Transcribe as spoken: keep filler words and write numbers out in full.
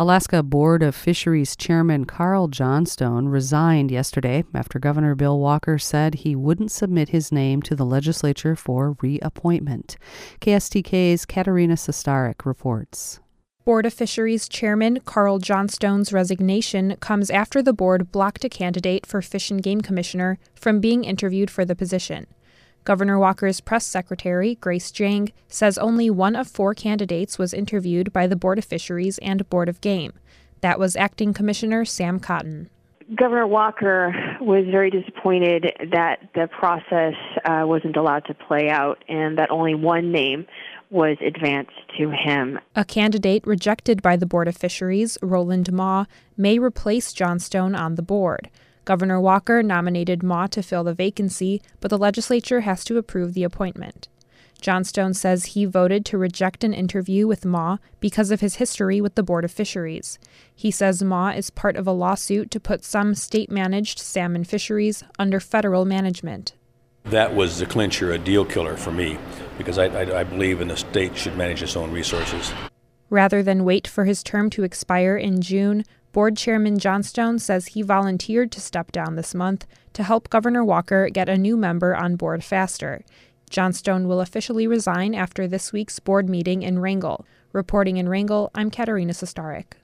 Alaska Board of Fisheries Chairman Carl Johnstone resigned yesterday after Governor Bill Walker said he wouldn't submit his name to the legislature for reappointment. K S T K's Katerina Sestarik reports. Board of Fisheries Chairman Carl Johnstone's resignation comes after the board blocked a candidate for Fish and Game Commissioner from being interviewed for the position. Governor Walker's press secretary, Grace Jang, says only one of four candidates was interviewed by the Board of Fisheries and Board of Game. That was Acting Commissioner Sam Cotton. Governor Walker was very disappointed that the process uh, wasn't allowed to play out and that only one name was advanced to him. A candidate rejected by the Board of Fisheries, Roland Maw, may replace Johnstone on the board. Governor Walker nominated Maw to fill the vacancy, but the legislature has to approve the appointment. Johnstone says he voted to reject an interview with Maw because of his history with the Board of Fisheries. He says Maw is part of a lawsuit to put some state-managed salmon fisheries under federal management. That was the clincher, a deal killer for me, because I, I, I believe in the state should manage its own resources. Rather than wait for his term to expire in June, Board Chairman Johnstone says he volunteered to step down this month to help Governor Walker get a new member on board faster. Johnstone will officially resign after this week's board meeting in Wrangell. Reporting in Wrangell, I'm Katerina Sestarik.